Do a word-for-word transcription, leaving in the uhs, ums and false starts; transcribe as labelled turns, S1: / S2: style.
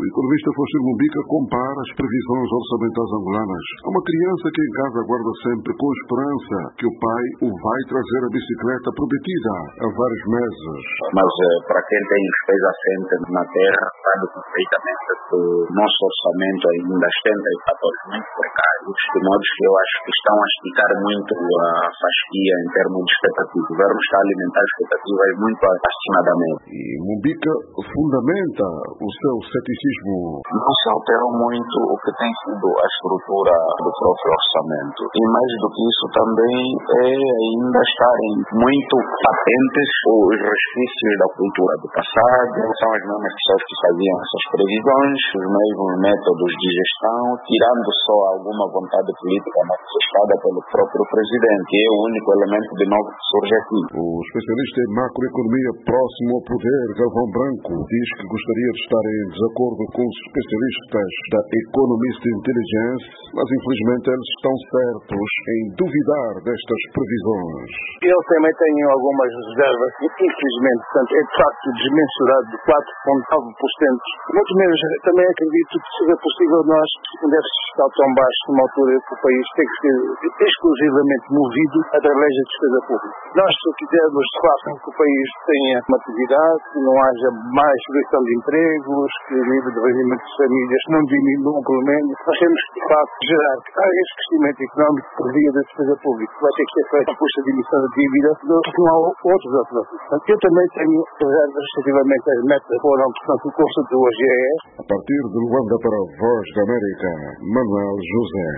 S1: economista Faustino Mumbica compara as previsões orçamentais angolanas a uma criança que em casa aguarda sempre com esperança que o pai o vai trazer a bicicleta prometida há vários meses.
S2: Mas eh, para quem tem os pés assentes na terra, sabe perfeitamente que o nosso orçamento ainda ostenta fatores muito precários, de modo que eu acho que estão a esticar muito a fasquia em termos de expectativa. O governo está a alimentar expectativas muito acima da média.
S1: E Mumbica fundamenta o seu ceticismo.
S3: Não se altera muito o que tem sido a estrutura do próprio orçamento. E mais do que isso também é ainda estarem muito patentes os resquícios da cultura do passado. São as mesmas pessoas que faziam essas previsões, os mesmos métodos de gestão, tirando só alguma vontade política manifestada pelo próprio presidente, que é o único elemento de novo que surge aqui.
S1: O especialista em macroeconomia próximo ao poder, Galvão Branco, diz que gostaria de estar em desacordo com os especialistas da Economist Intelligence, mas infelizmente eles estão certos em duvidar destas previsões.
S4: Eu também tenho algumas reservas, infelizmente, portanto, é de facto desmensurado de quatro vírgula nove por cento. Muito menos, também acredito que seja possível nós, um déficit fiscal tão baixo numa altura que o país tem que ser exclusivamente movido através da despesa pública. Nós, se quisermos, de facto, que o país tenha uma atividade, que não haja mais subvenção de empregos, que o nível de rendimento das famílias não diminua, pelo menos, nós temos que, de facto, gerar esse crescimento económico por via da despesa pública. Vai ter que ser feito a custa de emissão de dívida, porque não há outros alternativos. Portanto, eu também tenho reservas relativamente às metas que foram, portanto, o curso do O G E.
S1: A partir de Luanda para a Voz da América, Manuel José.